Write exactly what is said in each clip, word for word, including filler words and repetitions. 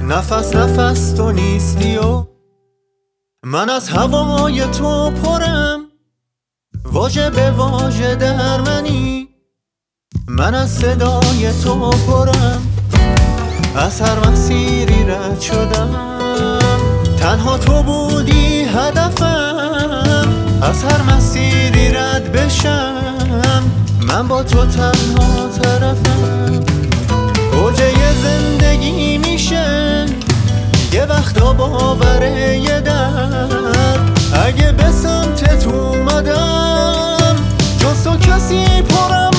نفس نفس تو نیستی و من از هوای تو پرم، واژه به واژه در منی، من از صدای تو پرم. از هر مسیری رد شدم، تنها تو بودی هدفم. از هر مسیری رد بشم، من با تو تنها طرفم. اوجه زندگی میشه یه وقتا باوره یه درد. اگه به سمتت اومدم جز تو کسی پرم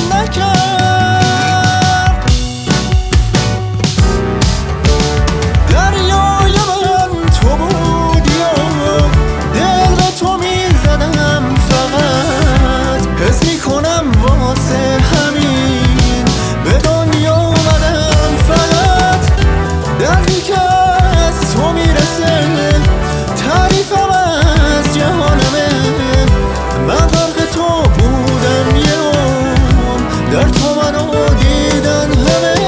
نکرد. دریای من تو بودی و دل به تو میزدم فقط. حس میکنم واسه همین به دنیا اومدم فقط. دردی که از تو میرسه تعریفم از جهانمه. من غرق تو بودم یه عمر، در تو منو دیدن همه.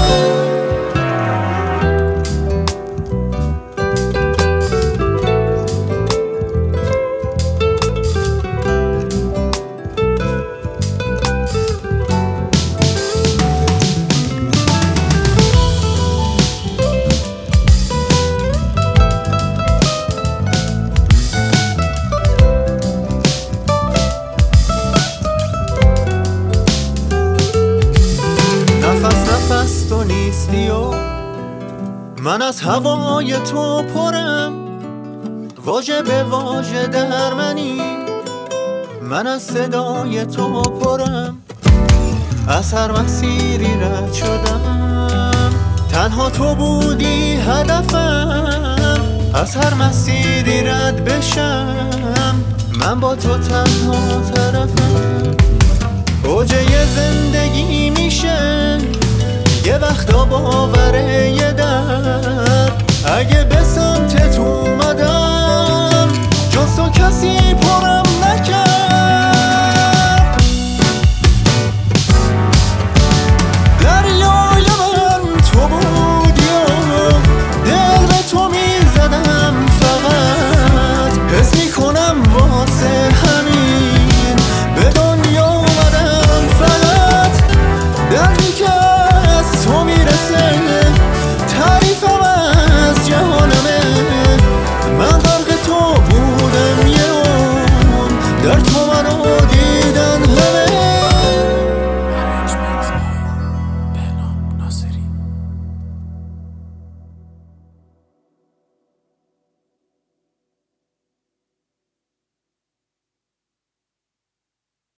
نفس تو نیستی و من از هوای تو پرم، واژه به واژه در منی، من از صدای تو پرم. از هر مسیری رد شدم، تنها تو بودی هدفم. از هر مسیری رد بشم، من با تو تنها طرفم. اوجه زندگی میشه یه وقتا باوره یه درد. اگه